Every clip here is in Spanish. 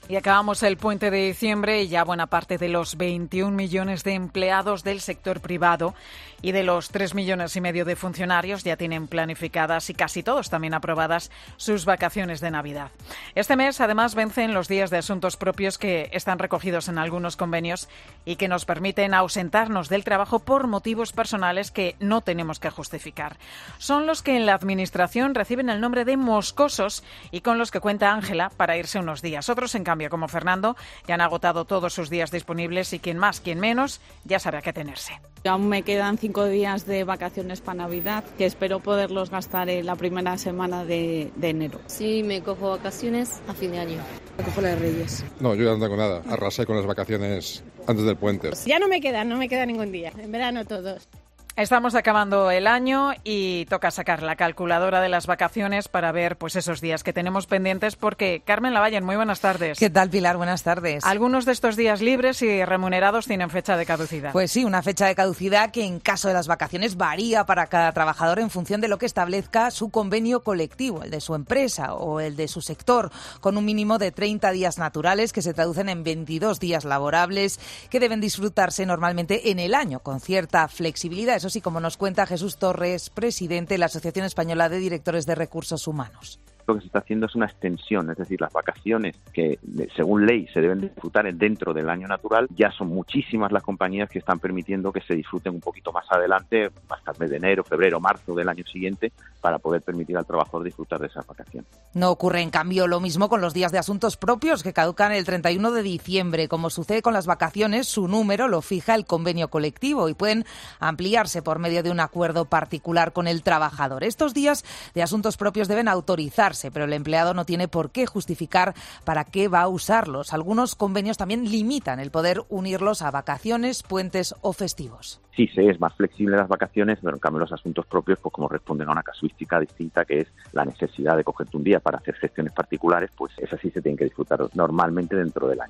Y acabamos el puente de diciembre y ya buena parte de los 21 millones de empleados del sector privado y de los 3,5 millones de funcionarios ya tienen planificadas y casi todos también aprobadas sus vacaciones de Navidad. Este mes, además, vencen los días de asuntos propios que están recogidos en algunos convenios y que nos permiten ausentarnos del trabajo por motivos personales que no tenemos que justificar. Son los que en la Administración reciben el nombre de moscosos y con los que cuenta Ángela para irse unos días. Otros, en cambio, como Fernando, ya han agotado todos sus días disponibles y quien más, quien menos, ya sabe a qué tenerse. Aún me quedan 5 días de vacaciones para Navidad, que espero poderlos gastar en la primera semana de enero. Sí, me cojo vacaciones a fin de año. Me cojo la de Reyes. No, yo ya no tengo nada. Arrasé con las vacaciones antes del puente. Ya no me queda ningún día. En verano todos. Estamos acabando el año y toca sacar la calculadora de las vacaciones para ver pues esos días que tenemos pendientes porque, Carmen Lavalle, muy buenas tardes. ¿Qué tal, Pilar? Buenas tardes. Algunos de estos días libres y remunerados tienen fecha de caducidad. Pues sí, una fecha de caducidad que en caso de las vacaciones varía para cada trabajador en función de lo que establezca su convenio colectivo, el de su empresa o el de su sector, con un mínimo de 30 días naturales que se traducen en 22 días laborables que deben disfrutarse normalmente en el año, con cierta flexibilidad. Eso sí, como nos cuenta Jesús Torres, presidente de la Asociación Española de Directores de Recursos Humanos. Lo que se está haciendo es una extensión, es decir, las vacaciones que según ley se deben disfrutar dentro del año natural, ya son muchísimas las compañías que están permitiendo que se disfruten un poquito más adelante, hasta el mes de enero, febrero, marzo del año siguiente, para poder permitir al trabajador disfrutar de esas vacaciones. No ocurre, en cambio, lo mismo con los días de asuntos propios que caducan el 31 de diciembre. Como sucede con las vacaciones, su número lo fija el convenio colectivo y pueden ampliarse por medio de un acuerdo particular con el trabajador. Estos días de asuntos propios deben autorizarse, pero el empleado no tiene por qué justificar para qué va a usarlos. Algunos convenios también limitan el poder unirlos a vacaciones, puentes o festivos. Sí, se es más flexible las vacaciones, pero en cambio los asuntos propios, pues como responden a una casuística distinta, que es la necesidad de cogerte un día para hacer gestiones particulares, pues esas sí se tienen que disfrutar normalmente dentro del año.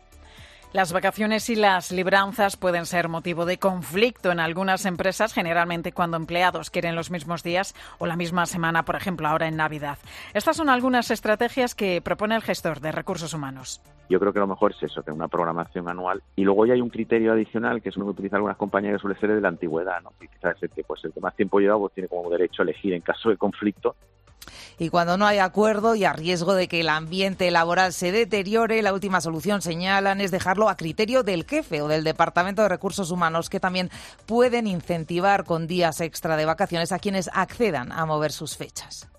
Las vacaciones y las libranzas pueden ser motivo de conflicto en algunas empresas, generalmente cuando empleados quieren los mismos días o la misma semana, por ejemplo, ahora en Navidad. Estas son algunas estrategias que propone el gestor de recursos humanos. Yo creo que lo mejor es eso, tener una programación anual. Y luego ya hay un criterio adicional que es uno que utilizan algunas compañías que suele ser el de la antigüedad, ¿no? Que quizás el que más tiempo lleva pues tiene como derecho a elegir en caso de conflicto. Y cuando no hay acuerdo y a riesgo de que el ambiente laboral se deteriore, la última solución, señalan, es dejarlo a criterio del jefe o del Departamento de Recursos Humanos, que también pueden incentivar con días extra de vacaciones a quienes accedan a mover sus fechas.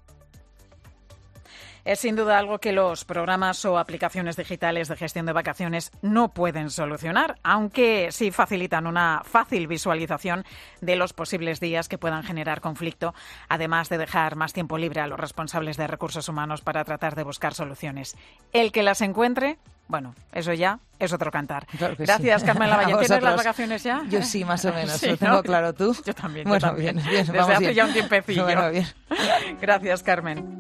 Es sin duda algo que los programas o aplicaciones digitales de gestión de vacaciones no pueden solucionar, aunque sí facilitan una fácil visualización de los posibles días que puedan generar conflicto, además de dejar más tiempo libre a los responsables de recursos humanos para tratar de buscar soluciones. El que las encuentre, bueno, eso ya es otro cantar. Claro que gracias, sí. Carmen Lavalle. ¿Tienes las vacaciones ya? Yo sí, más o menos. Sí, lo tengo ¿no? claro. ¿Tú? Yo también. Bueno, yo también. bien. Desde Vamos hace bien. ya un tiempecillo. Bueno, bien. Gracias, Carmen.